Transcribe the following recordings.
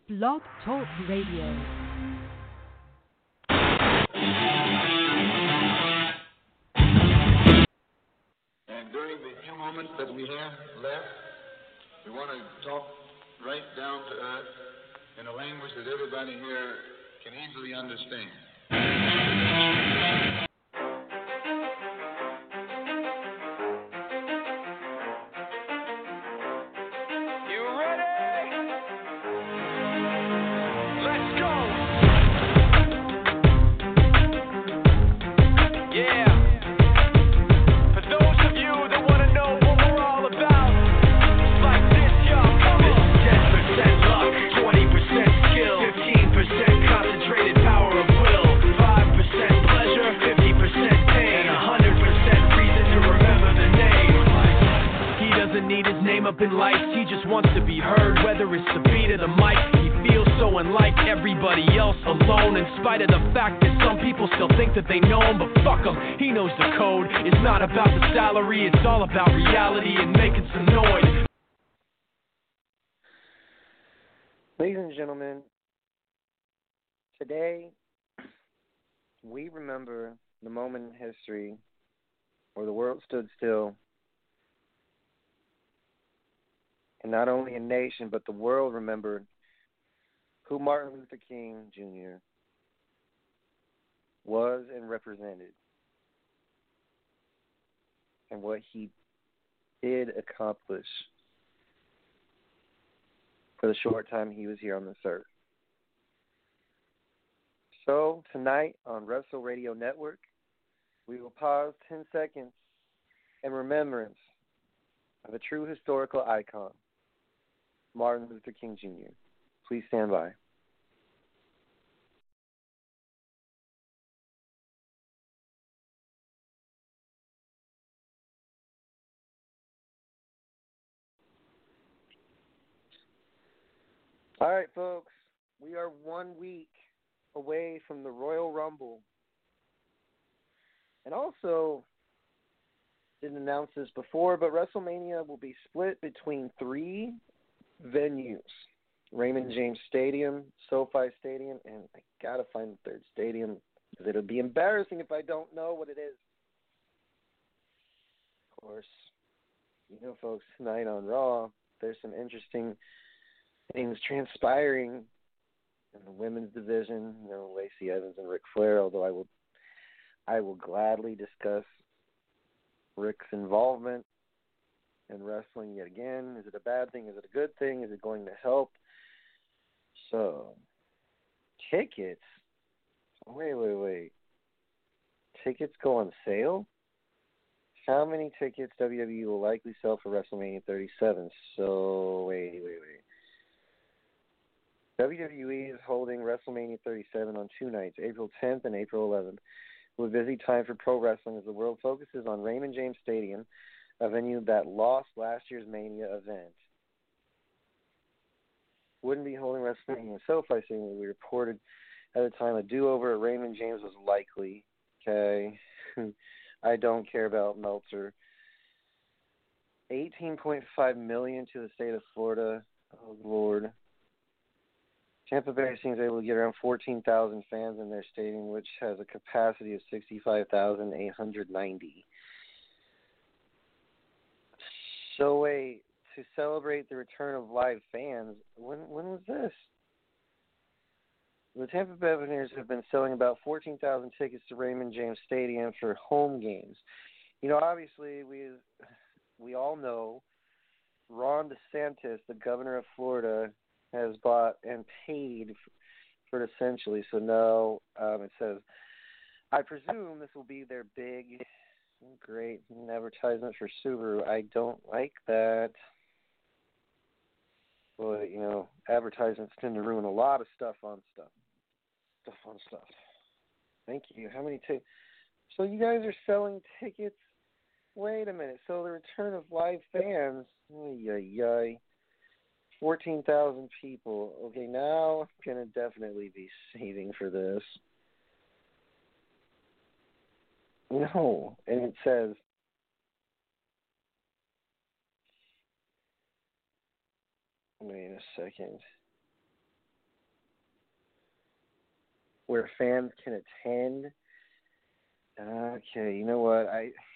Blog Talk Radio. And during the few moments that we have left, we want to talk right down to earth in a language that everybody here can easily understand. Up in life, he just wants to be heard, whether it's the beat or the mic. He feels so unlike everybody else, alone, in spite of the fact that some people still think that they know him, but fuck him, he knows the code. It's not about the salary, it's all about reality and making some noise. Ladies and gentlemen, today we remember the moment in history where the world stood still. And not only a nation, but the world remembered who Martin Luther King Jr. was and represented, and what he did accomplish for the short time he was here on this earth. So tonight on Wrestle Radio Network, we will pause 10 seconds in remembrance of a true historical icon, Martin Luther King Jr. Please stand by. All right, folks, we are 1 week away from the Royal Rumble. And also, didn't announce this before, but WrestleMania will be split between 3 venues: Raymond James Stadium, SoFi Stadium, and I gotta find the third stadium because it'll be embarrassing if I don't know what it is. Of course, you know, folks, tonight on Raw, there's some interesting things transpiring in the women's division. You know, Lacey Evans and Ric Flair. Although I will gladly discuss Ric's involvement and wrestling yet again. Is it a bad thing? Is it a good thing? Is it going to help? So, tickets. Wait. Tickets go on sale? How many tickets WWE will likely sell for WrestleMania 37? So, wait. WWE is holding WrestleMania 37 on 2 nights, April 10th and April 11th. A busy time for pro wrestling as the world focuses on Raymond James Stadium, a venue that lost last year's Mania event. Wouldn't be holding WrestleMania in SoFi Stadium. We reported at the time a do-over at Raymond James was likely. Okay, I don't care about Meltzer. $18.5 million to the state of Florida. Oh Lord. Tampa Bay seems able to get around 14,000 fans in their stadium, which has a capacity of 65,890. So wait, to celebrate the return of live fans, when was this? The Tampa Bay Buccaneers have been selling about 14,000 tickets to Raymond James Stadium for home games. You know, obviously, we all know Ron DeSantis, the governor of Florida, has bought and paid for it essentially. So no, it says, I presume this will be their big, great advertisement for Subaru. I don't like that. Well, you know, advertisements tend to ruin a lot of stuff on stuff. Thank you. How many tickets? So you guys are selling tickets? Wait a minute. So the return of live fans. 14,000 people. Okay, now I'm going to definitely be saving for this. No. And it says, wait a second. where fans can attend. Okay, you know what?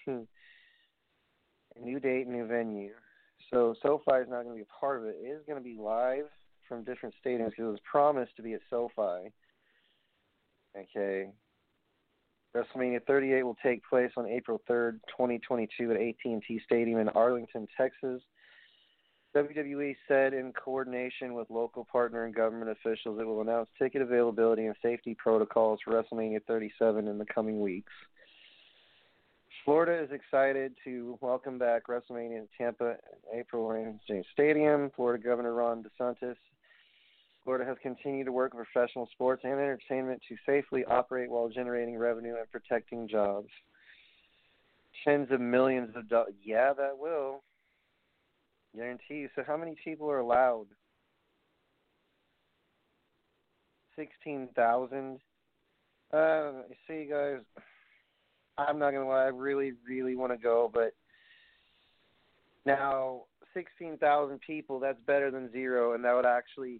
New date, new venue. So SoFi is not going to be a part of it. It is going to be live from different stadiums because it was promised to be at SoFi. Okay. WrestleMania 38 will take place on April 3rd, 2022 at AT&T Stadium in Arlington, Texas. WWE said in coordination with local partner and government officials it will announce ticket availability and safety protocols for WrestleMania 37 in the coming weeks. Florida is excited to welcome back WrestleMania in Tampa, April, Raymond James Stadium. Florida Governor Ron DeSantis. Florida has continued to work with professional sports and entertainment to safely operate while generating revenue and protecting jobs. Tens of millions of dollars. Yeah, that will. Guarantee you. So how many people are allowed? 16,000. You see, guys, I'm not going to lie. I really, really want to go, but now 16,000 people, that's better than zero, and that would actually,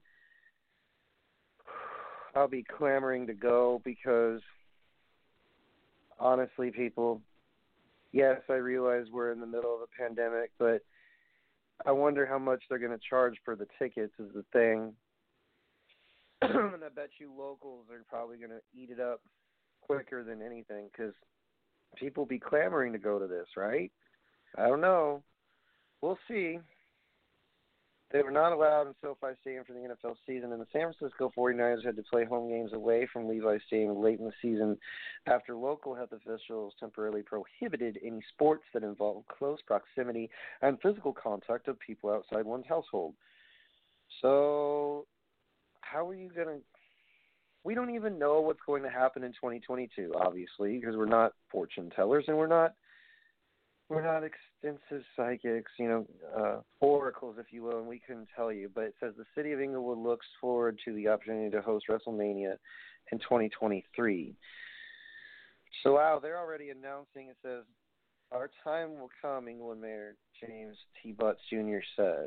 I'll be clamoring to go because, honestly, people, yes, I realize we're in the middle of a pandemic, but I wonder how much they're going to charge for the tickets is the thing. And I bet you locals are probably going to eat it up quicker than anything because people be clamoring to go to this, right? I don't know. We'll see. They were not allowed in SoFi Stadium for the NFL season, and the San Francisco 49ers had to play home games away from Levi's Stadium late in the season after local health officials temporarily prohibited any sports that involve close proximity and physical contact of people outside one's household. So how are you going to – we don't even know what's going to happen in 2022, obviously, because we're not fortune tellers and we're not extensive psychics, oracles, if you will, and we couldn't tell you. But it says the city of Inglewood looks forward to the opportunity to host WrestleMania in 2023. So, wow, they're already announcing, it says, our time will come, England Mayor James T. Butts Jr. said.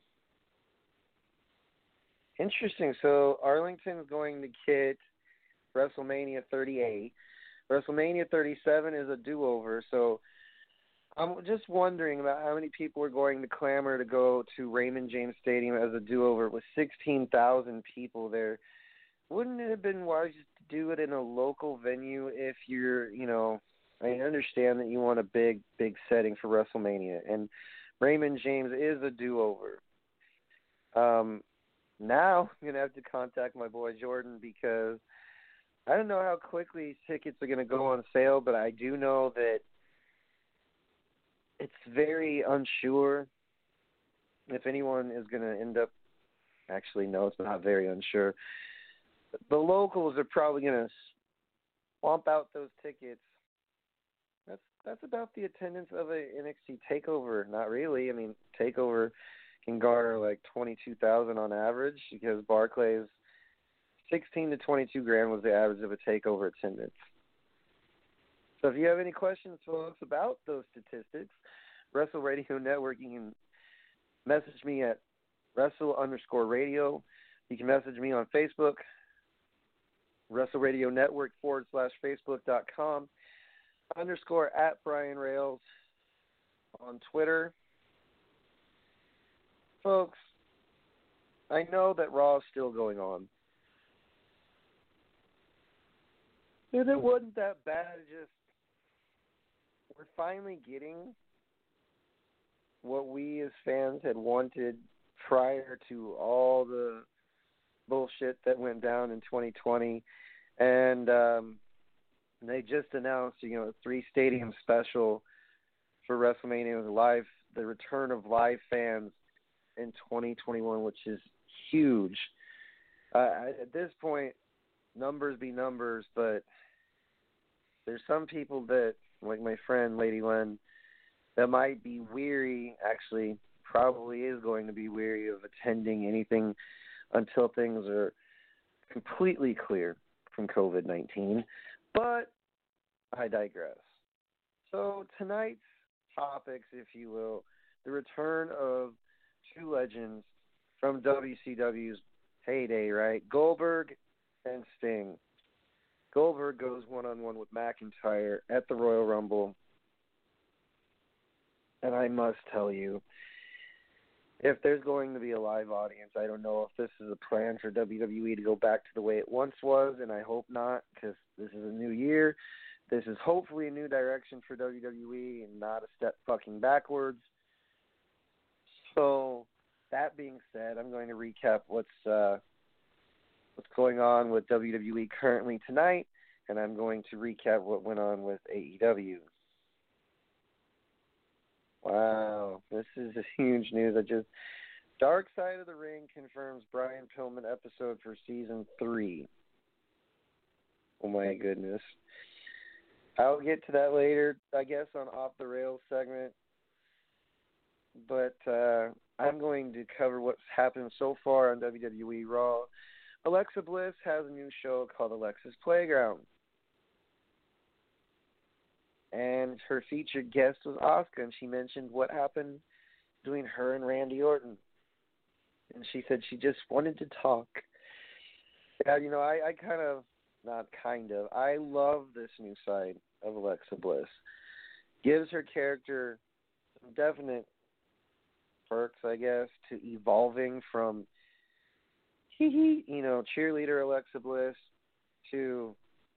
Interesting. So, Arlington's going to get WrestleMania 38. WrestleMania 37 is a do-over, so I'm just wondering about how many people are going to clamor to go to Raymond James Stadium as a do-over with 16,000 people there. Wouldn't it have been wise to do it in a local venue if you're, I understand that you want a big, big setting for WrestleMania, and Raymond James is a do-over. Now I'm going to have to contact my boy Jordan because I don't know how quickly tickets are going to go on sale, but I do know that it's very unsure if anyone is going to end up – actually, no, it's not very unsure. The locals are probably going to swamp out those tickets. That's about the attendance of a NXT TakeOver. Not really. I mean, TakeOver can garner like 22,000 on average because Barclays 16 to 22 grand was the average of a TakeOver attendance. So if you have any questions, folks, about those statistics, Wrestle Radio Network, you can message me at Wrestle_radio. You can message me on Facebook, Wrestle Radio Network /Facebook.com, _ Brian Rails on Twitter. Folks, I know that Raw is still going on. And it wasn't that bad. We're finally getting what we as fans had wanted prior to all the bullshit that went down in 2020. And they just announced, a 3-stadium special for WrestleMania with the return of live fans in 2021, which is huge. At this point, numbers be numbers, but there's some people that, like my friend Lady Len, that might be weary, actually probably is going to be weary of attending anything until things are completely clear from COVID-19. But I digress. So tonight's topics, if you will, the return of two legends from WCW's heyday, right? Goldberg and Sting. Goldberg goes one-on-one with McIntyre at the Royal Rumble. And I must tell you, if there's going to be a live audience, I don't know if this is a plan for WWE to go back to the way it once was, and I hope not, because this is a new year. This is hopefully a new direction for WWE and not a step fucking backwards. So, that being said, I'm going to recap what's going on with WWE currently tonight, and I'm going to recap what went on with AEW. Wow, this is huge news. Dark Side of the Ring confirms Brian Pillman episode for season 3. Oh my goodness. I'll get to that later, I guess, on Off the Rails segment. But I'm going to cover what's happened so far on WWE Raw. Alexa Bliss has a new show called Alexa's Playground. And her featured guest was Asuka, and she mentioned what happened between her and Randy Orton. And she said she just wanted to talk. Yeah, I love this new side of Alexa Bliss. Gives her character some definite perks, I guess, to evolving from cheerleader Alexa Bliss to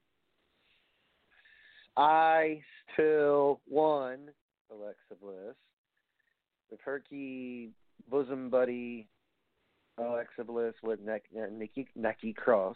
I still won Alexa Bliss, the perky bosom buddy Alexa Bliss with Nikki Cross.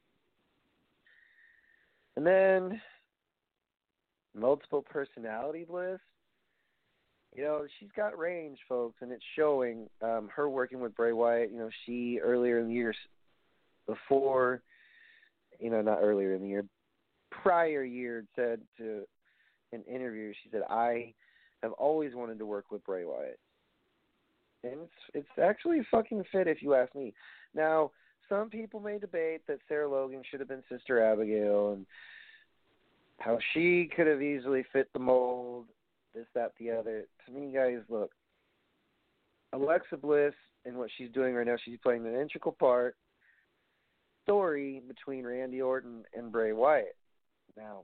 And then multiple personality Bliss. She's got range, folks, and it's showing. Her working with Bray Wyatt, she earlier in the year before, not earlier in the year, prior year said to an interview, she said, I have always wanted to work with Bray Wyatt. And it's actually fucking fit if you ask me. Now, some people may debate that Sarah Logan should have been Sister Abigail and how she could have easily fit the mold, this, that, the other. To me, guys, look, Alexa Bliss and what she's doing right now, she's playing an integral part story between Randy Orton and Bray Wyatt. Now,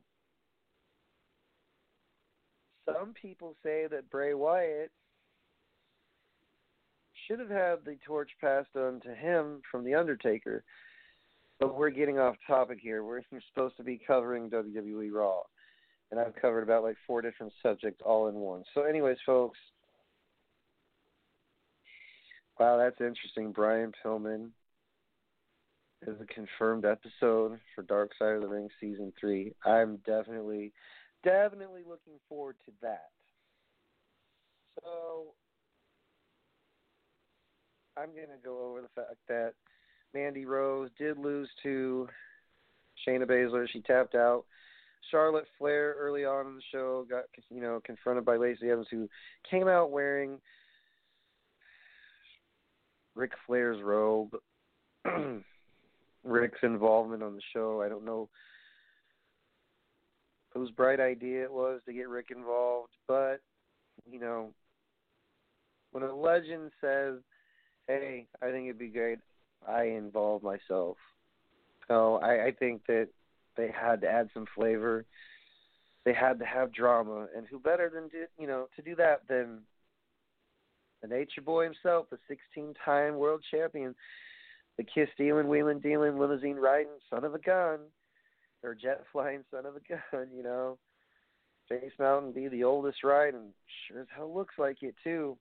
some people say that Bray Wyatt should have had the torch passed on to him from The Undertaker, but we're getting off topic here. We're supposed to be covering WWE Raw, and I've covered about 4 different subjects all in one. So anyways, folks, wow, that's interesting. Brian Pillman is a confirmed episode for Dark Side of the Ring Season 3. I'm definitely looking forward to that. So, I'm going to go over the fact that Mandy Rose did lose to Shayna Baszler. She tapped out. Charlotte Flair early on in the show got, confronted by Lacey Evans, who came out wearing Ric Flair's robe. Ric's involvement on the show, I don't know whose bright idea it was to get Ric involved, but, when a legend says, hey, I think it'd be great, I involve myself. So I think that they had to add some flavor. They had to have drama, and who better than to do that than the Nature Boy himself, the 16-time world champion, the kiss stealing, wheeling, dealing, limousine riding, son of a gun, or jet flying son of a gun, Face Mountain be the oldest ride, and sure as hell looks like it too.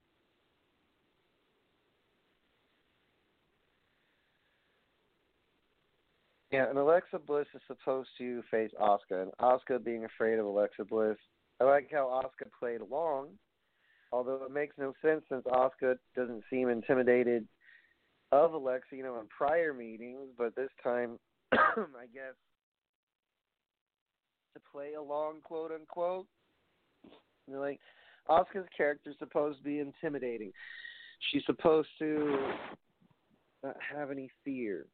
Yeah, and Alexa Bliss is supposed to face Asuka, and Asuka being afraid of Alexa Bliss. I like how Asuka played along, although it makes no sense since Asuka doesn't seem intimidated of Alexa, in prior meetings, but this time, I guess, to play along, quote unquote. Asuka's character is supposed to be intimidating. She's supposed to not have any fear.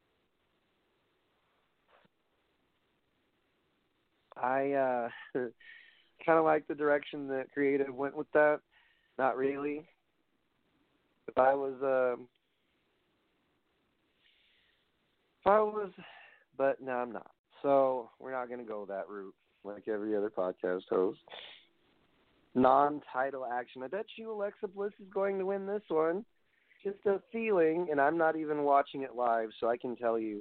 I kind of like the direction that creative went with that. Not really. If I was, but no, I'm not. So we're not going to go that route like every other podcast host. Non-title action. I bet you Alexa Bliss is going to win this one. Just a feeling, and I'm not even watching it live, so I can tell you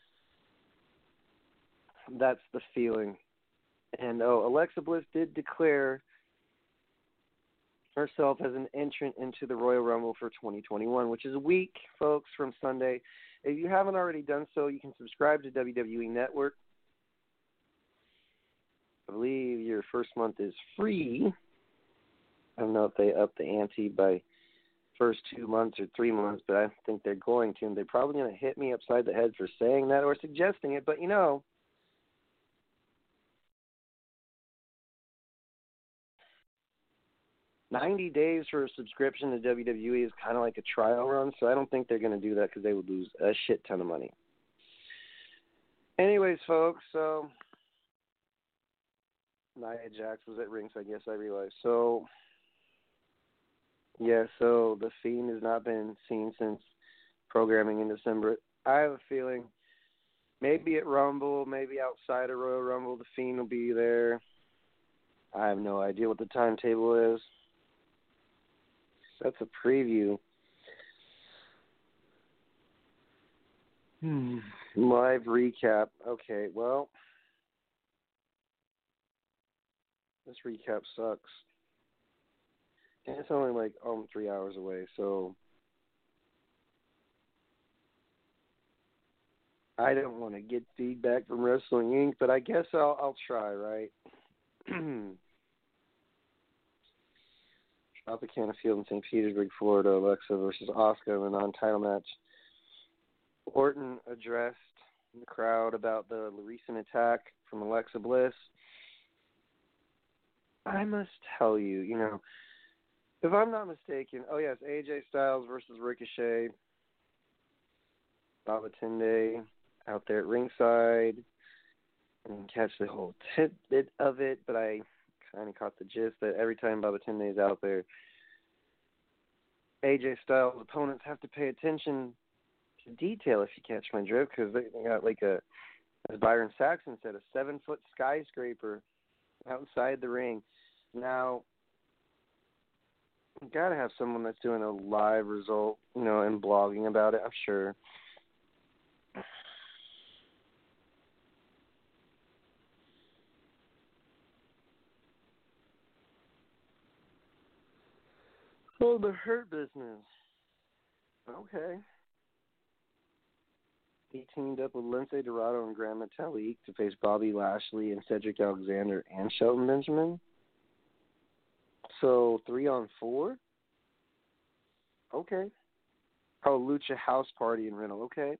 that's the feeling. And Alexa Bliss did declare herself as an entrant into the Royal Rumble for 2021, which is a week, folks, from Sunday. If you haven't already done so, you can subscribe to WWE Network. I believe your first month is free. I don't know if they up the ante by first 2 months or 3 months, but I think they're going to. And they're probably going to hit me upside the head for saying that or suggesting it. But, 90 days for a subscription to WWE is kind of like a trial run, so I don't think they're going to do that because they would lose a shit ton of money. Anyways, folks, so Nia Jax was at Rinks, I guess I realized. So, yeah, so The Fiend has not been seen since programming in December. I have a feeling maybe at Rumble, maybe outside of Royal Rumble, The Fiend will be there. I have no idea what the timetable is. That's a preview. Live recap. Okay, well, this recap sucks. And it's only like 3 hours away, so I don't want to get feedback from Wrestling Inc., but I guess I'll try, right? Tropicana Field in St. Petersburg, Florida, Alexa versus Asuka in a non-title match. Orton addressed the crowd about the recent attack from Alexa Bliss. I must tell you, if I'm not mistaken, AJ Styles versus Ricochet. Baba Tunde out there at ringside. I didn't catch the whole tidbit of it, but I kind of caught the gist that every time Baba Tunde is out there, AJ Styles' opponents have to pay attention to detail, if you catch my drift, because they got as Byron Saxton said, a 7-foot skyscraper outside the ring. Now, you got to have someone that's doing a live result, and blogging about it, I'm sure. Oh, the Hurt Business. Okay. He teamed up with Lince Dorado and Gran Metalik to face Bobby Lashley and Cedric Alexander and Shelton Benjamin. So 3-on-4? Okay. Oh, Lucha House Party in Rental. Okay.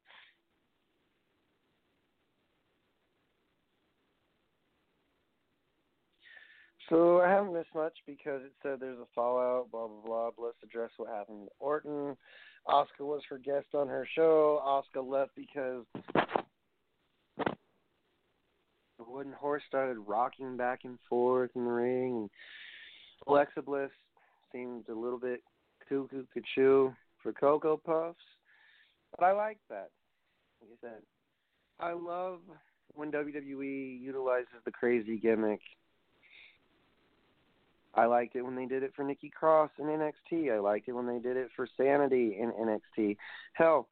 So I haven't missed much because it said there's a fallout, blah, blah, blah. Let's address what happened to Orton. Asuka was her guest on her show. Asuka left because the wooden horse started rocking back and forth in the ring. And Alexa Bliss seemed a little bit cuckoo for Cocoa Puffs. But I like that. Like I said, I love when WWE utilizes the crazy gimmick. I liked it when they did it for Nikki Cross in NXT. I liked it when they did it for Sanity in NXT. Hell,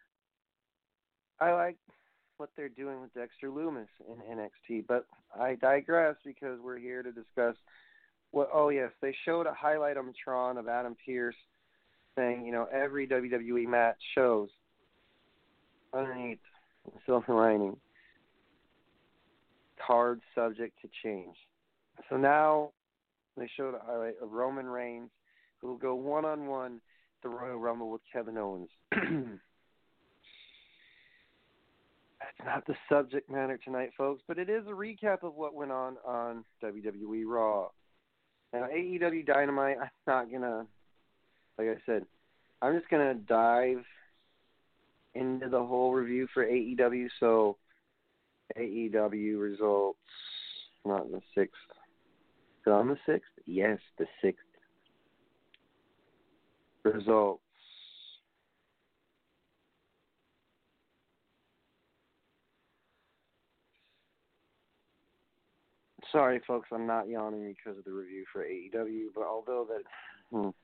I like what they're doing with Dexter Lumis in NXT. But I digress because we're here to discuss what. Oh, yes, they showed a highlight on Tron of Adam Pearce saying, every WWE match shows underneath the silver lining, card subject to change. So now they showed a highlight of Roman Reigns, who will go one-on-one the Royal Rumble with Kevin Owens. That's not the subject matter tonight, folks, but it is a recap of what went on WWE Raw. Now, AEW Dynamite, I'm not going to, like I said, I'm just going to dive into the whole review for AEW. So, AEW results, not the 6th. So on the 6th? Yes, the 6th. Results. Sorry, folks, I'm not yawning because of the review for AEW, but although that...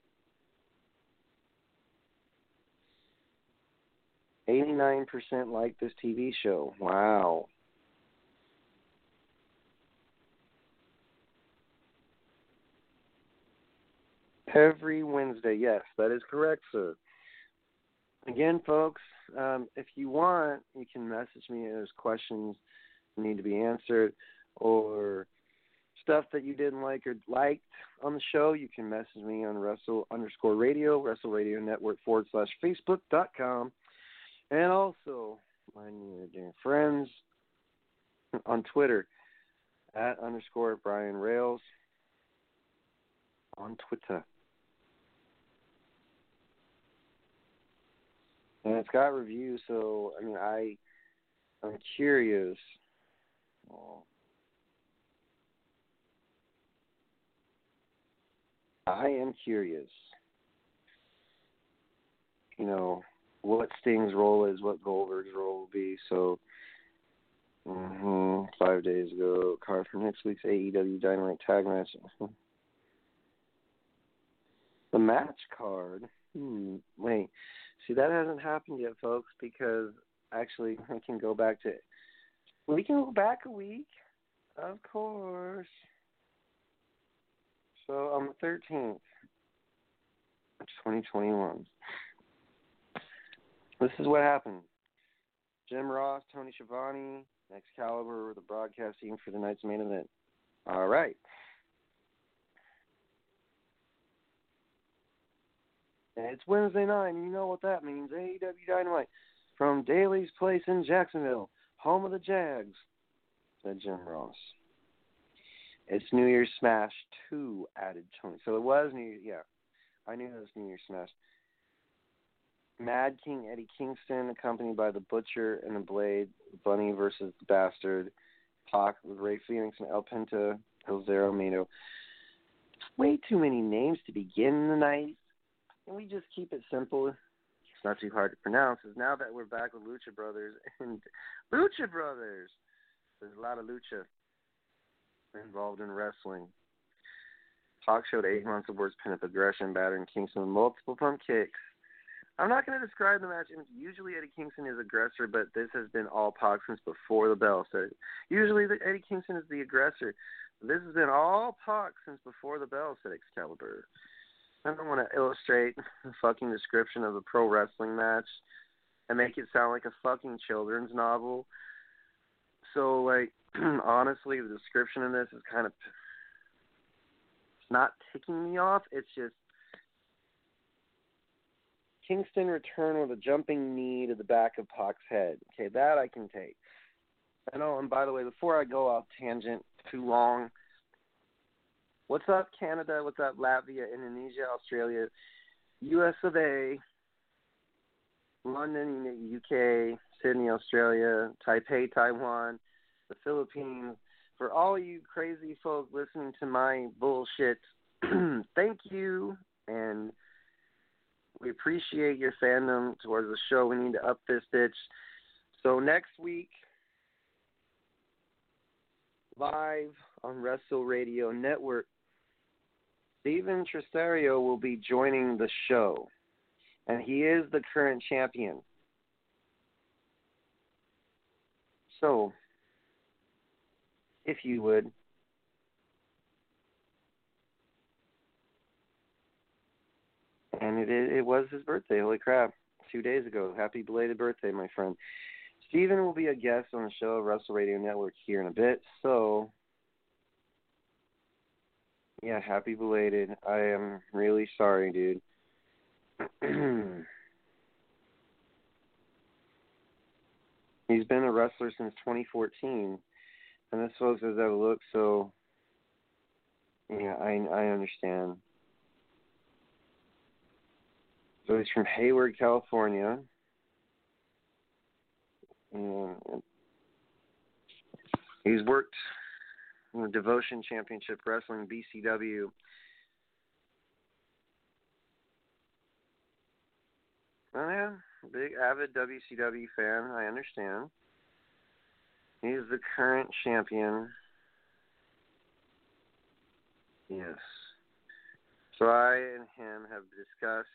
89% like this TV show. Wow. Every Wednesday. Yes, that is correct, sir. Again, folks, if you want, you can message me if there's questions that need to be answered or stuff that you didn't like or liked on the show. You can message me on Wrestle_Radio, Wrestle Radio Network /Facebook.com. And also, my near dear friends on Twitter, @_Brian Rails on Twitter. And it's got reviews, so, I mean, I'm curious. I am curious, you know, what Sting's role is, what Goldberg's role will be. So, 5 days ago, card for next week's AEW Dynamite Tag Match. The match card? Wait. See, that hasn't happened yet, folks, because actually we can go back a week, of course. So, on the 13th of 2021. This is what happened. Jim Ross, Tony Schiavone, Excalibur were the broadcast team for the night's main event. All right. And it's Wednesday night, and you know what that means. AEW Dynamite from Daly's Place in Jacksonville, home of the Jags, said Jim Ross. It's New Year's Smash 2, added Tony. So it was New Year's, yeah. I knew it was New Year's Smash. Mad King Eddie Kingston, accompanied by the Butcher and the Blade, Bunny versus the Bastard, Pac with Ray Phoenix and El Penta, El Zero Miedo. Way too many names to begin the night. Can we just keep it simple? It's not too hard to pronounce. Is now that we're back with Lucha Brothers and Lucha Brothers, there's a lot of lucha involved in wrestling. Pac showed 8 months of words, pin-up aggression, battering Kingston with multiple pump kicks. I'm not going to describe the match. Usually Eddie Kingston is aggressor, but this has been all Pac since before the bell. So usually Eddie Kingston is the aggressor. This has been all Pac since before the bell, said Excalibur. I don't want to illustrate the fucking description of a pro wrestling match and make it sound like a fucking children's novel. So, like, honestly, the description of this is kind of, it's not ticking me off. It's just Kingston returned with a jumping knee to the back of Pac's head. Okay, that I can take. I know, and by the way, before I go off tangent too long, what's up, Canada? What's up, Latvia, Indonesia, Australia, US of A, London, UK, Sydney, Australia, Taipei, Taiwan, the Philippines. For all you crazy folks listening to my bullshit, thank you, and we appreciate your fandom towards the show. We need to up this bitch. So next week, live on Wrestle Radio Network, Steven Tresario will be joining the show, and he is the current champion. So, if you would, and it was his birthday, holy crap, 2 days ago. Happy belated birthday, my friend. Steven will be a guest on the show, Wrestle Radio Network, here in a bit, so yeah, happy belated. I am really sorry, dude. He's been a wrestler since 2014, and this folks has that look, so yeah, I understand. So he's from Hayward, California. And he's worked in the Devotion Championship Wrestling, BCW. Oh, yeah, big avid WCW fan, I understand. He's the current champion. Yes. So I and him have discussed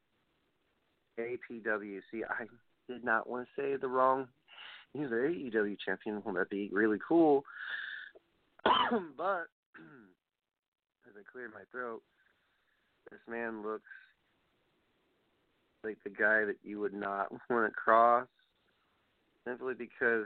APW. See, I did not want to say the wrong. He's the AEW champion. Well, that'd be really cool. But as I cleared my throat, this man looks like the guy that you would not want to cross, simply because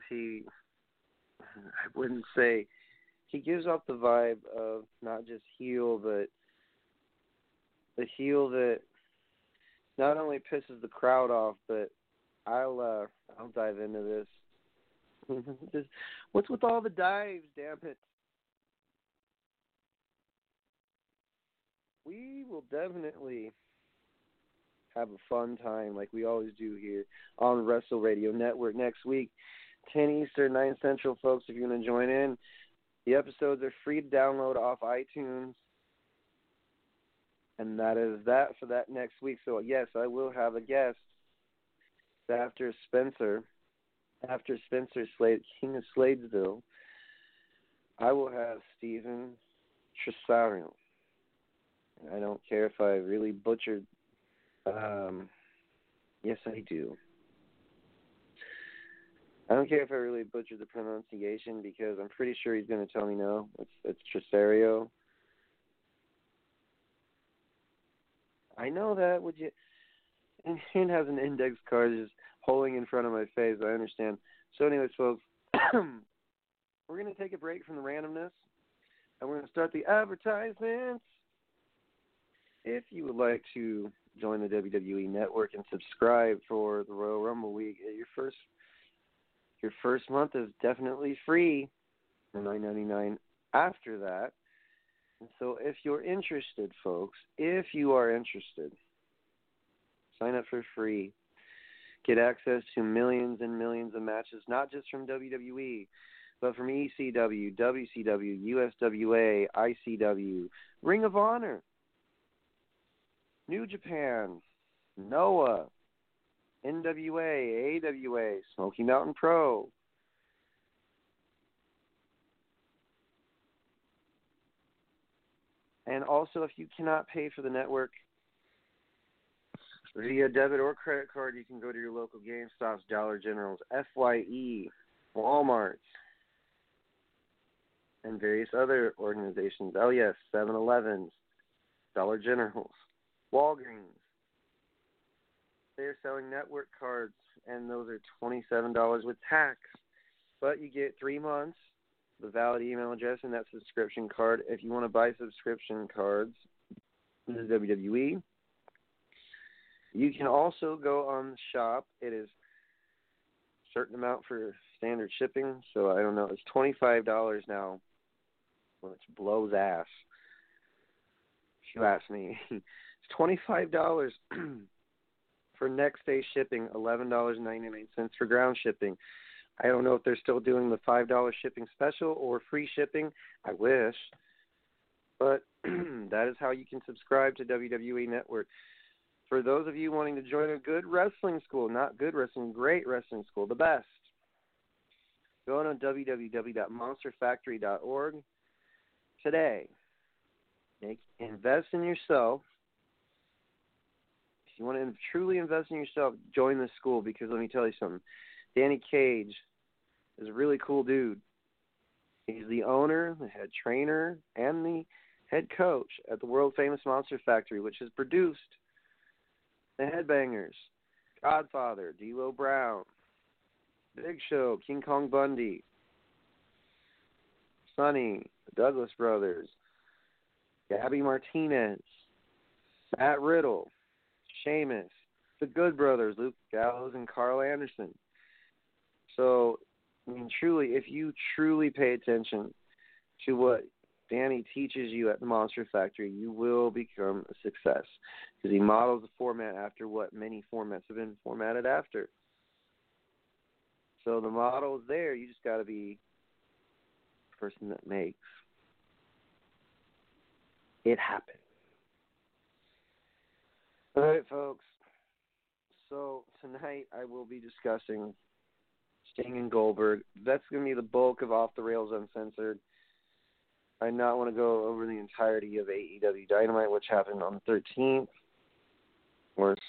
I wouldn't say, he gives off the vibe of not just heel, but the heel that not only pisses the crowd off, but I'll dive into this. Just, what's with all the dives, damn it? We will definitely have a fun time like we always do here on Wrestle Radio Network next week, 10 Eastern, 9 Central, folks, if you're going to join in. The episodes are free to download off iTunes. And that is that for that next week. So, yes, I will have a guest after Spencer Slade, King of Sladesville. I will have Steven Tresario. I don't care if I really butchered. Yes, I do. I don't care if I really butchered the pronunciation because I'm pretty sure he's going to tell me no. It's Tresario. I know that. Would you? And he has an index card just holding in front of my face. I understand. So, anyways, folks, we're going to take a break from the randomness, and we're going to start the advertisements. If you would like to join the WWE Network and subscribe for the Royal Rumble week, your first month is definitely free for $9.99 after that. And so if you're interested, folks, if you are interested, sign up for free. Get access to millions and millions of matches, not just from WWE, but from ECW, WCW, USWA, ICW, Ring of Honor, New Japan, NOAH, NWA, AWA, Smoky Mountain Pro. And also, if you cannot pay for the network via debit or credit card, you can go to your local GameStops, Dollar Generals, FYE, Walmarts, and various other organizations. Oh, yes, 7-Elevens, Dollar Generals, Walgreens. They're selling network cards, and those are $27 with tax. But you get 3 months, the valid email address, and that subscription card. If you want to buy subscription cards, this is WWE. You can also go on the shop. It is a certain amount for standard shipping, so I don't know. It's $25 now, which blows ass, if you ask me. It's $25 for next day shipping, $11.99 for ground shipping. I don't know if they're still doing the $5 shipping special or free shipping. I wish. But that is how you can subscribe to WWE Network. For those of you wanting to join a good wrestling school, not good wrestling, great wrestling school, the best, go to www.monsterfactory.org today. Invest in yourself. If you want to truly invest in yourself, join this school, because let me tell you something. Danny Cage is a really cool dude. He's the owner, the head trainer, and the head coach at the world-famous Monster Factory, which has produced the Headbangers, Godfather, D'Lo Brown, Big Show, King Kong Bundy, Sonny, the Douglas Brothers, Gabby Martinez, Matt Riddle, Sheamus, the Good Brothers, Luke Gallows, and Carl Anderson. So, I mean, truly, if you truly pay attention to what Danny teaches you at the Monster Factory, you will become a success, because he models the format after what many formats have been formatted after. So the model is there. You just got to be the person that makes it happen. All right, folks. So tonight I will be discussing Sting and Goldberg. That's going to be the bulk of Off the Rails Uncensored. I not want to go over the entirety of AEW Dynamite, which happened on the 13th, or it's,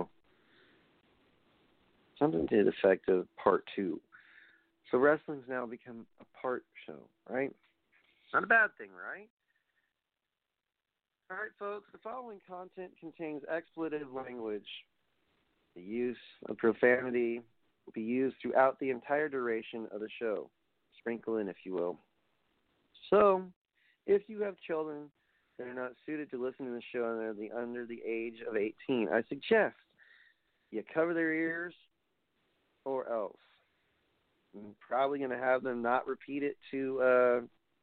something to the effect of part 2. So wrestling's now become a part show, right? Not a bad thing, right? All right, folks, the following content contains expletive language. The use of profanity will be used throughout the entire duration of the show. Sprinkle in, if you will. So, if you have children that are not suited to listen to the show and they're under the age of 18, I suggest you cover their ears or else. I'm probably going to have them not repeat it to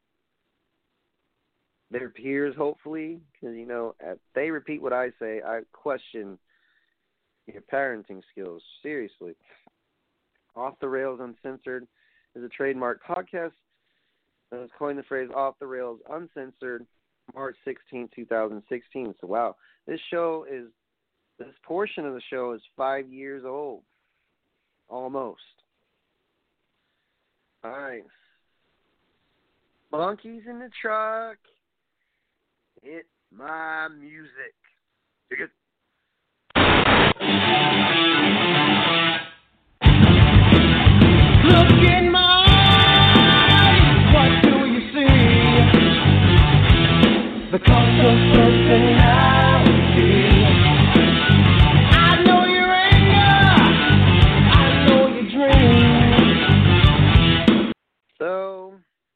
their peers, hopefully, because, if they repeat what I say, I question your parenting skills. Seriously. Off the Rails Uncensored is a trademark podcast that has coined the phrase Off the Rails Uncensored March 16, 2016. So, wow, this portion of the show is 5 years old. Almost. All right. Monkeys in the truck. Hit my music. Dig it. Look in my eyes, what do you see? The cost of personality. I know your anger, I know your dreams. So,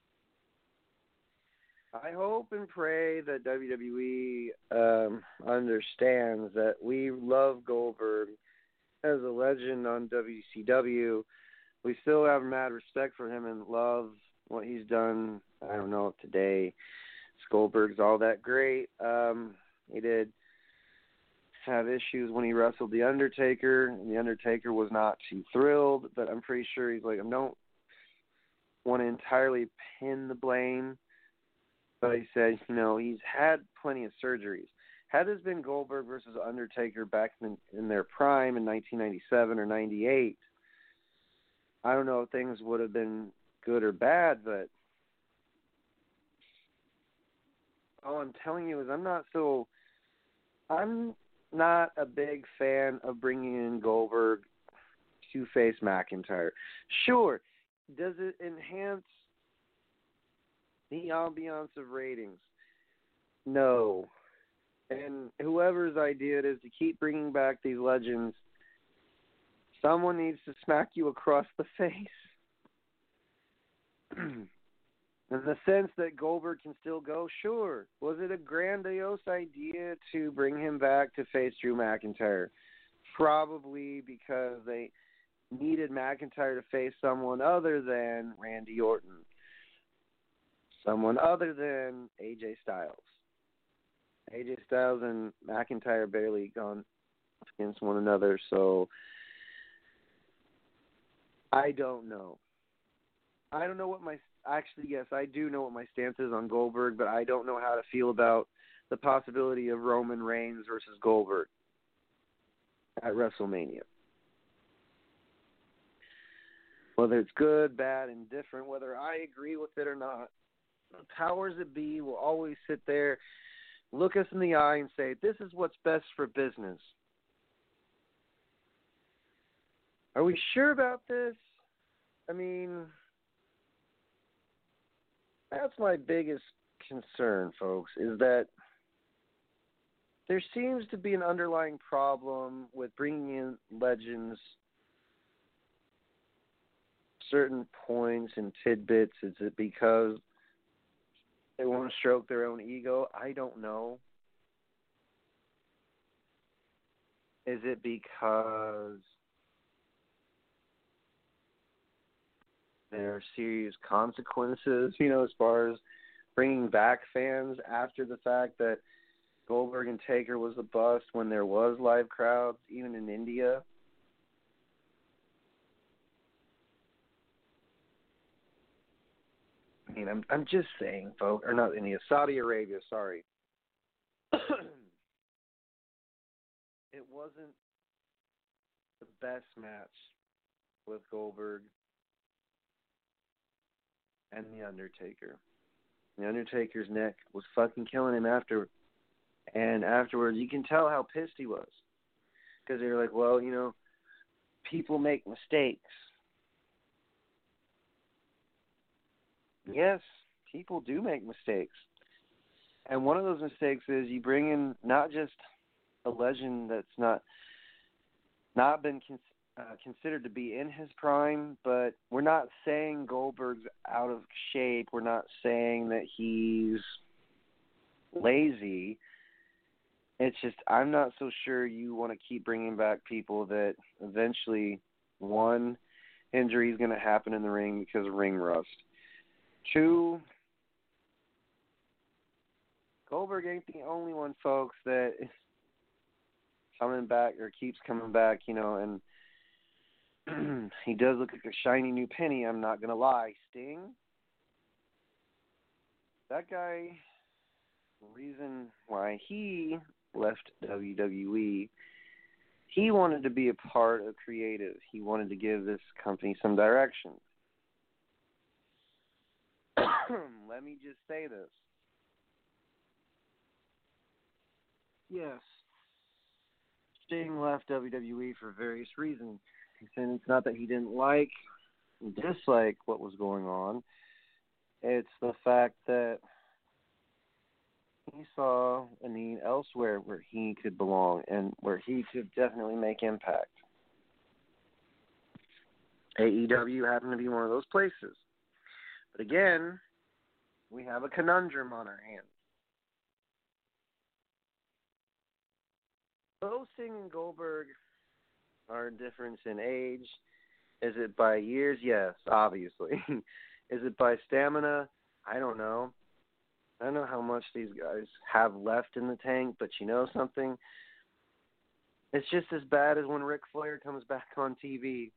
I hope and pray that WWE understands that we love Goldberg as a legend on WCW. We still have mad respect for him and love what he's done. I don't know if today Goldberg's all that great. He did have issues when he wrestled The Undertaker, and The Undertaker was not too thrilled, but I'm pretty sure he's like, I don't want to entirely pin the blame, but he said, he's had plenty of surgeries. Had this been Goldberg versus Undertaker back in their prime in 1997 or 98, I don't know if things would have been good or bad, but all I'm telling you is I'm not a big fan of bringing in Goldberg to face McIntyre. Sure, does it enhance the ambiance of ratings? No. And whoever's idea it is to keep bringing back these legends, someone needs to smack you across the face. In the sense that Goldberg can still go, sure. Was it a grandiose idea to bring him back to face Drew McIntyre? Probably because they needed McIntyre to face someone other than Randy Orton. Someone other than AJ Styles. AJ Styles and McIntyre barely gone against one another, so I don't know. I don't know what yes, I do know what my stance is on Goldberg, but I don't know how to feel about the possibility of Roman Reigns versus Goldberg at WrestleMania. Whether it's good, bad, indifferent, whether I agree with it or not, the powers that be will always sit there, look us in the eye and say, this is what's best for business. Are we sure about this? I mean, that's my biggest concern, folks, is that there seems to be an underlying problem with bringing in legends, certain points and tidbits. Is it because they want to stroke their own ego? I don't know. Is it because there are serious consequences, as far as bringing back fans after the fact that Goldberg and Taker was a bust when there was live crowds, even in India? I mean, I'm just saying, folks, or not India, Saudi Arabia, sorry. It wasn't the best match with Goldberg and The Undertaker. The Undertaker's neck was fucking killing him after. And afterwards, you can tell how pissed he was. Because they were like, well, people make mistakes. Yes, people do make mistakes. And one of those mistakes is you bring in not just a legend that's not been considered to be in his prime, but we're not saying Goldberg's out of shape. We're not saying that he's lazy. It's just I'm not so sure you want to keep bringing back people that eventually, one, injury is going to happen in the ring because of ring rust. Two, Goldberg ain't the only one, folks, that is coming back or keeps coming back, and he does look like a shiny new penny, I'm not going to lie. Sting, that guy, the reason why he left WWE, he wanted to be a part of creative. He wanted to give this company some direction. Let me just say this. Yes, Sting left WWE for various reasons. He said it's not that he didn't dislike what was going on. It's the fact that he saw a need elsewhere where he could belong and where he could definitely make impact. AEW happened to be one of those places. But again, we have a conundrum on our hands. Both Sting and Goldberg are a difference in age. Is it by years? Yes, obviously. Is it by stamina? I don't know. I don't know how much these guys have left in the tank, but you know something? It's just as bad as when Ric Flair comes back on TV.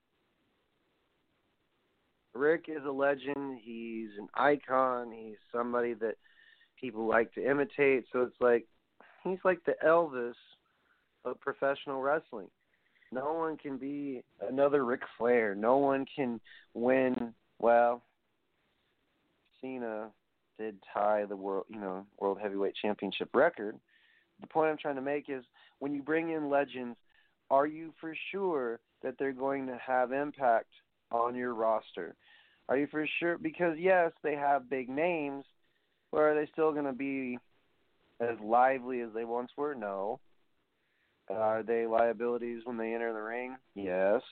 Rick is a legend. He's an icon. He's somebody that people like to imitate. So it's like, he's like the Elvis of professional wrestling. No one can be another Ric Flair. No one can win. Well, Cena did tie the world heavyweight championship record. The point I'm trying to make is when you bring in legends, are you for sure that they're going to have impact on your roster? Are you for sure? Because yes, they have big names, but are they still going to be as lively as they once were? No. Are they liabilities when they enter the ring? Yes.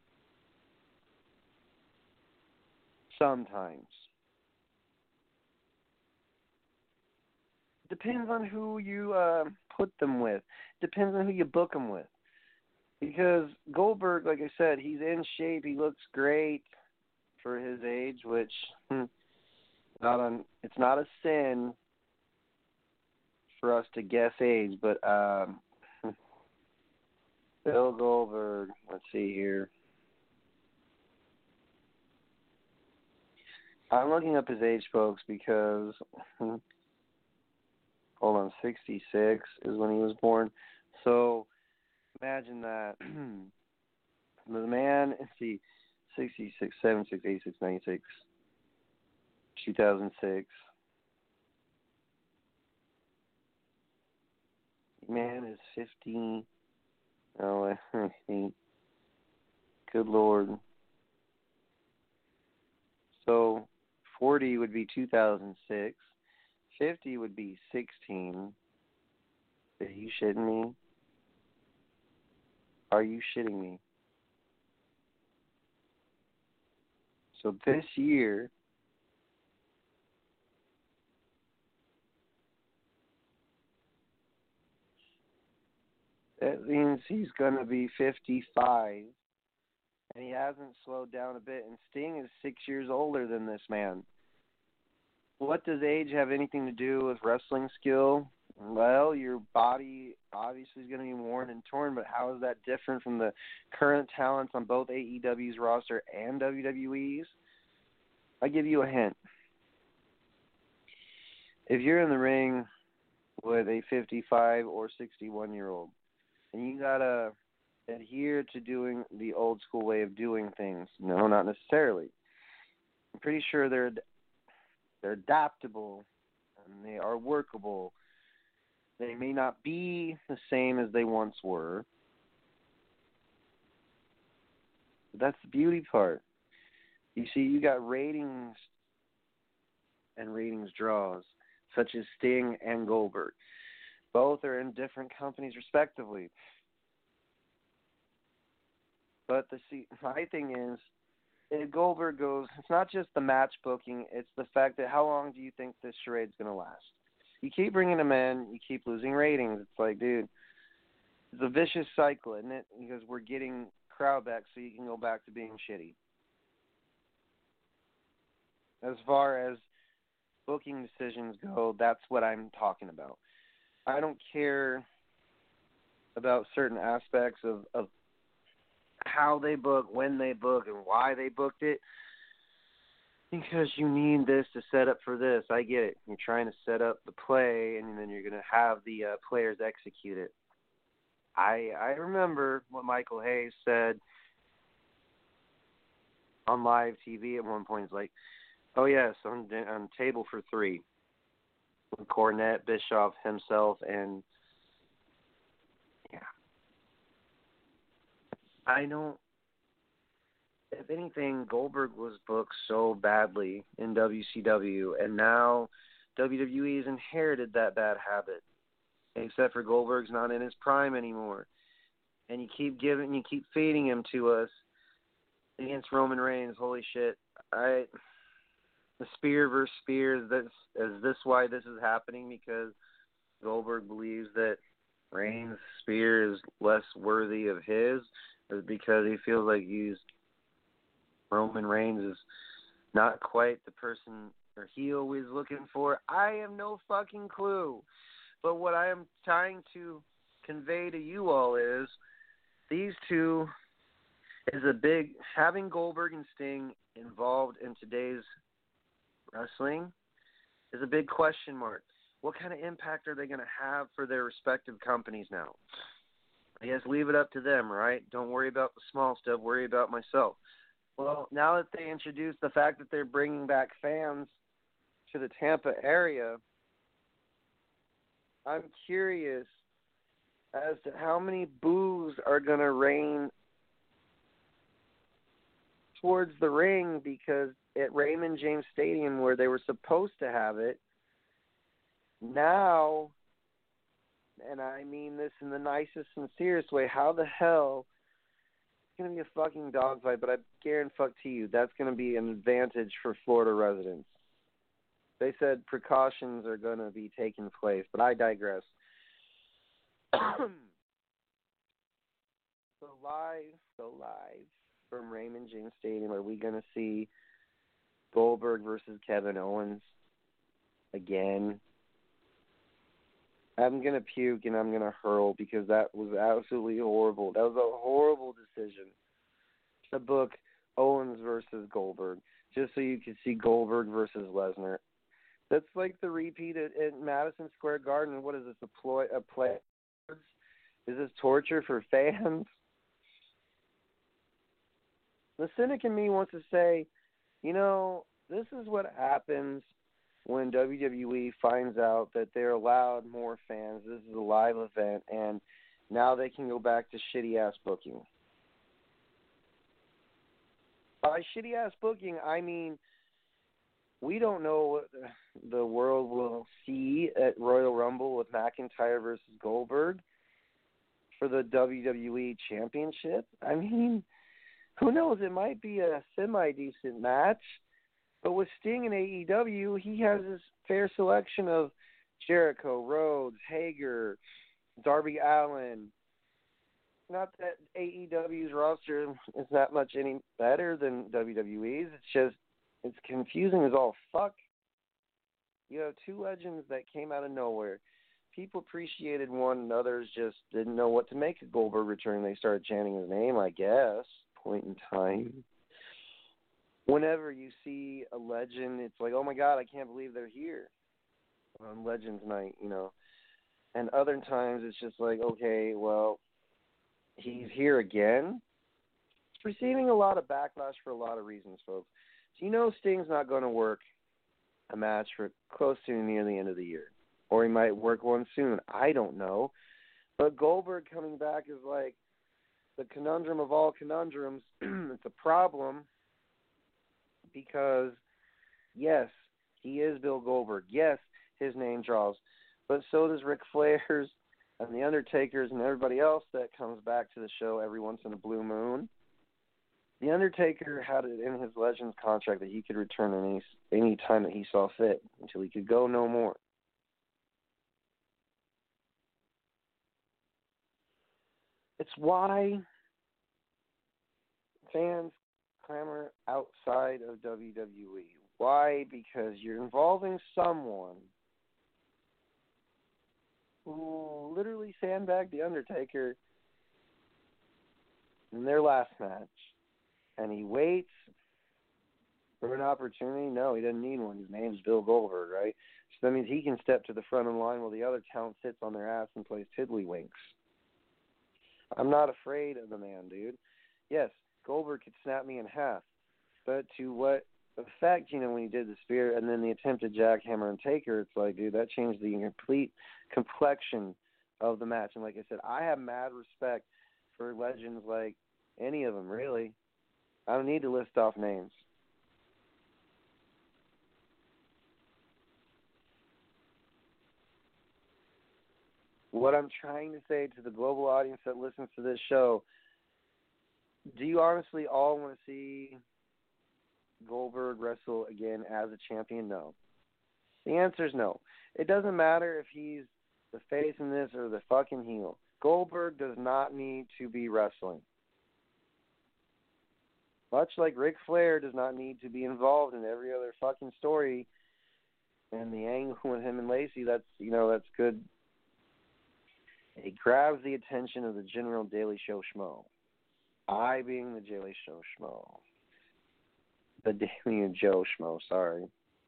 Sometimes. Depends on who you put them with. Depends on who you book them with. Because Goldberg, like I said, he's in shape. He looks great for his age, which it's not a sin for us to guess age, but Bill Goldberg, let's see here. I'm looking up his age, folks, because, hold on, 66 is when he was born. So, imagine that. The man, let's see, 66, 76, 86, 96, 2006. Man is 50. Oh, good Lord. So 40 would be 2006. 50 would be 16. Are you shitting me? Are you shitting me? So this year, that means he's going to be 55, and he hasn't slowed down a bit, and Sting is 6 years older than this man. What does age have anything to do with wrestling skill? Well, your body obviously is going to be worn and torn, but how is that different from the current talents on both AEW's roster and WWE's? I'll give you a hint. If you're in the ring with a 55 or 61-year-old, and you got to adhere to doing the old school way of doing things, no, not necessarily. I'm pretty sure They're adaptable, and they are workable. They may not be the same as they once were. But that's the beauty part. You see, you got ratings and ratings draws, such as Sting and Goldberg. Both are in different companies, respectively. But my thing is, if Goldberg goes, it's not just the match booking, it's the fact that how long do you think this charade's going to last? You keep bringing him in, you keep losing ratings. It's like, dude, it's a vicious cycle, isn't it? Because we're getting crowd back so you can go back to being shitty. As far as booking decisions go, that's what I'm talking about. I don't care about certain aspects of how they book, when they book, and why they booked it. Because you need this to set up for this. I get it. You're trying to set up the play, and then you're going to have the players execute it. I remember what Michael Hayes said on live TV at one point. It's like, oh, yes, on table for three. With Cornette, Bischoff, himself, and yeah. I don't. If anything, Goldberg was booked so badly in WCW, and now WWE has inherited that bad habit. Except for Goldberg's not in his prime anymore, and you keep feeding him to us against Roman Reigns. Holy shit! The spear versus spear. Is this why this is happening? Because Goldberg believes that Reigns' spear is less worthy of his, or because he feels like Roman Reigns is not quite the person or heel he's looking for? I have no fucking clue. But what I am trying to convey to you all is these two is having Goldberg and Sting involved in today's wrestling is a big question mark. What kind of impact are they going to have for their respective companies now? I guess leave it up to them, right? Don't worry about the small stuff. Worry about myself. Well, now that they introduced the fact that they're bringing back fans to the Tampa area, I'm curious as to how many boos are going to rain towards the ring, because at Raymond James Stadium, where they were supposed to have it, now, and I mean this in the nicest, sincerest way, how the hell it's going to be a fucking dogfight, but I guarantee you that's going to be an advantage for Florida residents. They said precautions are going to be taking place, but I digress. So live from Raymond James Stadium, are we going to see Goldberg versus Kevin Owens again? I'm going to puke and I'm going to hurl, because that was absolutely horrible. That was a horrible decision to book Owens versus Goldberg just so you could see Goldberg versus Lesnar. That's like the repeat at Madison Square Garden. What is this, a play? Is this torture for fans? The cynic in me wants to say, this is what happens when WWE finds out that they're allowed more fans. This is a live event, and now they can go back to shitty-ass booking. By shitty-ass booking, I mean we don't know what the world will see at Royal Rumble with McIntyre versus Goldberg for the WWE Championship. I mean, who knows? It might be a semi-decent match. But with Sting and AEW, he has his fair selection of Jericho, Rhodes, Hager, Darby Allin. Not that AEW's roster is that much any better than WWE's. It's just, it's confusing as all fuck. You have two legends that came out of nowhere. People appreciated one, and others just didn't know what to make of Goldberg returning. They started chanting his name, I guess, point in time. Whenever you see a legend, it's like, oh my God, I can't believe they're here on Legends Night, And other times it's just like, okay, well, he's here again. It's receiving a lot of backlash for a lot of reasons, folks. So Sting's not going to work a match for close to near the end of the year. Or he might work one soon. I don't know. But Goldberg coming back is like the conundrum of all conundrums. It's a problem because, yes, he is Bill Goldberg. Yes, his name draws. But so does Ric Flair's and The Undertaker's and everybody else that comes back to the show every once in a blue moon. The Undertaker had it in his Legends contract that he could return any time that he saw fit until he could go no more. It's why fans clamor outside of WWE. Why? Because you're involving someone who literally sandbagged The Undertaker in their last match. And he waits for an opportunity. No, he doesn't need one. His name's Bill Goldberg, right? So that means he can step to the front of the line while the other talent sits on their ass and plays tiddlywinks. I'm not afraid of the man, dude. Yes, Goldberg could snap me in half. But to what effect, when he did the spear and then the attempted jackhammer and Taker, it's like, dude, that changed the complete complexion of the match. And like I said, I have mad respect for legends like any of them, really. I don't need to list off names. What I'm trying to say to the global audience that listens to this show, do you honestly all want to see Goldberg wrestle again as a champion? No. The answer is no. It doesn't matter if he's the face in this or the fucking heel. Goldberg does not need to be wrestling. Much like Ric Flair does not need to be involved in every other fucking story. And the angle with him and Lacey, that's good. It grabs the attention of the general Daily Show schmo. I being the Daily Show schmo. The Daily Joe schmo, sorry.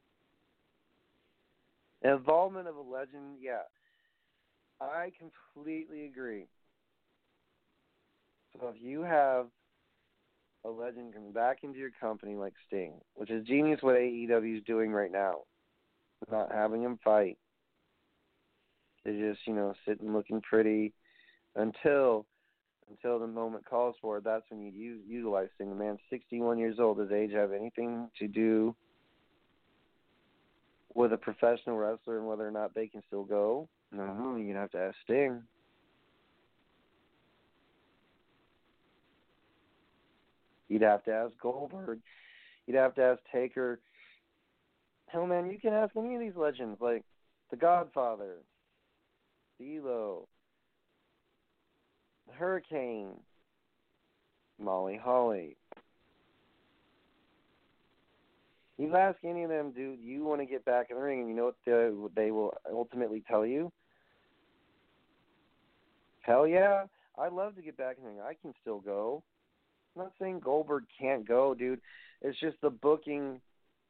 Involvement of a legend, yeah. I completely agree. So if you have a legend coming back into your company like Sting, which is genius what AEW is doing right now, not having him fight. They're just, sitting looking pretty until the moment calls for it. That's when you utilize Sting. The man's 61 years old. Does age have anything to do with a professional wrestler and whether or not they can still go? No, you'd have to ask Sting. You'd have to ask Goldberg. You'd have to ask Taker. Hell, man, you can ask any of these legends, like The Godfather, D'Lo, Hurricane, Molly Holly. You ask any of them, dude, you want to get back in the ring, and you know what they will ultimately tell you? Hell yeah, I'd love to get back in the ring. I can still go. I'm not saying Goldberg can't go, dude. It's just the booking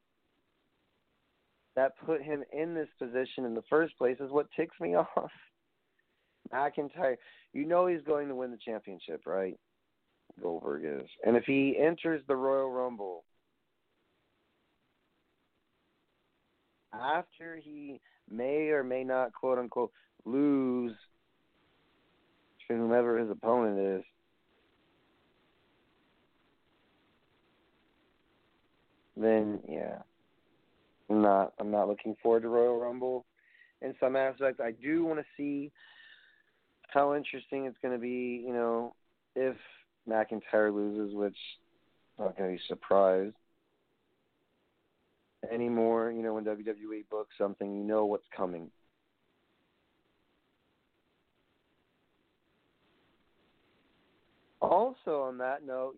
that put him in this position in the first place is what ticks me off. McIntyre, he's going to win the championship, right? Goldberg is. And if he enters the Royal Rumble, after he may or may not, quote-unquote, lose to whomever his opponent is, then, yeah, I'm not looking forward to Royal Rumble. In some aspects, I do want to see how interesting it's going to be, if McIntyre loses, which I'm not going to be surprised anymore. When WWE books something, you know what's coming. Also, on that note,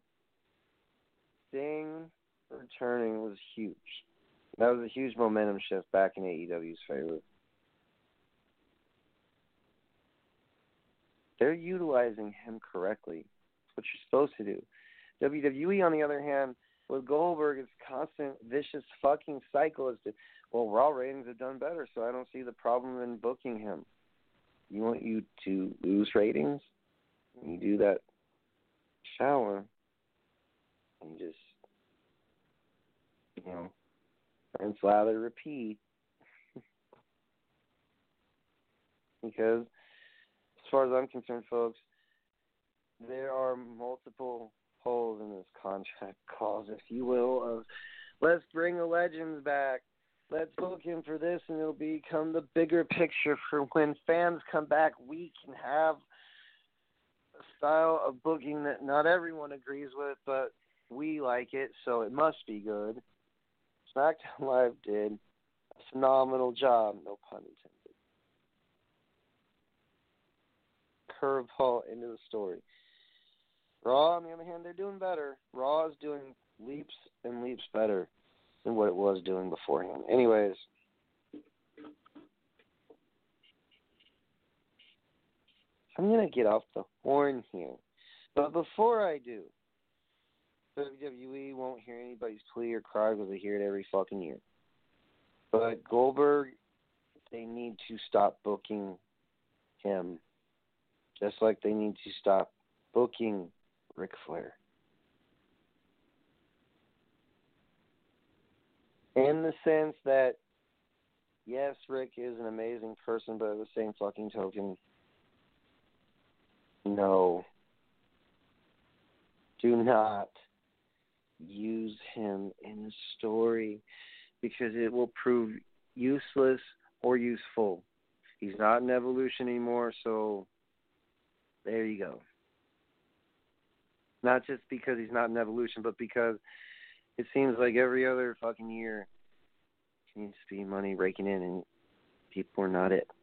Sting returning was huge. That was a huge momentum shift back in AEW's favor. They're utilizing him correctly. That's what you're supposed to do. WWE, on the other hand, with Goldberg, it's constant, vicious fucking cycle as to, well, Raw ratings have done better, so I don't see the problem in booking him. You want you to lose ratings? You do that shower, and you just, rinse, lather, repeat. Because, as far as I'm concerned, folks, there are multiple holes in this contract clause, if you will, of let's bring the legends back. Let's book him for this, and it'll become the bigger picture for when fans come back. We can have a style of booking that not everyone agrees with, but we like it, so it must be good. SmackDown Live did a phenomenal job, no pun intended. Curveball into the story. Raw, on the other hand, they're doing better. Raw is doing leaps and leaps better than what it was doing beforehand. Anyways, I'm going to get off the horn here. But before I do, WWE won't hear anybody's plea or cry because they hear it every fucking year. But Goldberg, they need to stop booking him, just like they need to stop booking Ric Flair. In the sense that, yes, Rick is an amazing person, but at the same fucking token, no. Do not use him in a story because it will prove useless or useful. He's not in Evolution anymore, so there you go. Not just because he's not in Evolution, but because it seems like every other fucking year needs to be money raking in, and people are not it.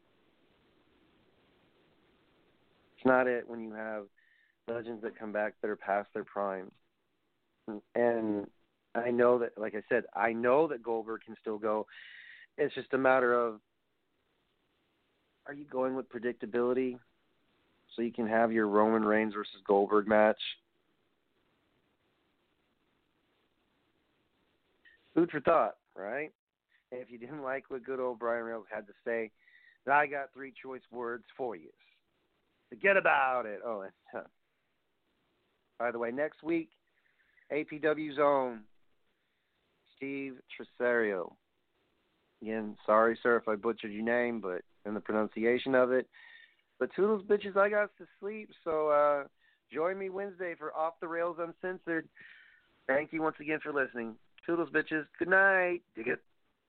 It's not it when you have legends that come back that are past their prime. And I know that, like I said, I know that Goldberg can still go. It's just a matter of, are you going with predictability so you can have your Roman Reigns versus Goldberg match? Food for thought, right? And if you didn't like what good old Brian Reynolds had to say, then I got 3 choice words for you. Forget about it. Oh, and by the way, next week, APW's own Steve Tresario. Again, sorry, sir, if I butchered your name, but in the pronunciation of it. But toodles, bitches, I got to sleep, so join me Wednesday for Off the Rails Uncensored. Thank you once again for listening. Toodles, bitches. Good night. Dig it.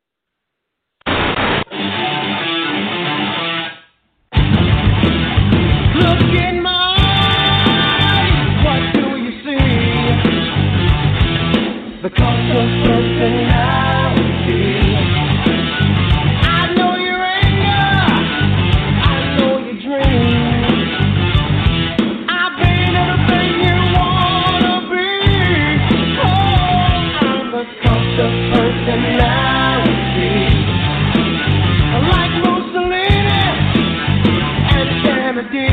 Look in my eyes, what do you see? The cost of personality. I know your anger, I know your dreams. I've been everything you wanna be. Oh, I'm the cost of personality. Like Mussolini and Kennedy,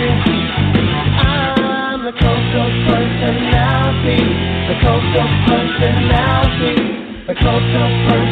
I'm the coast of personality, the coast of personality, the coast of personality.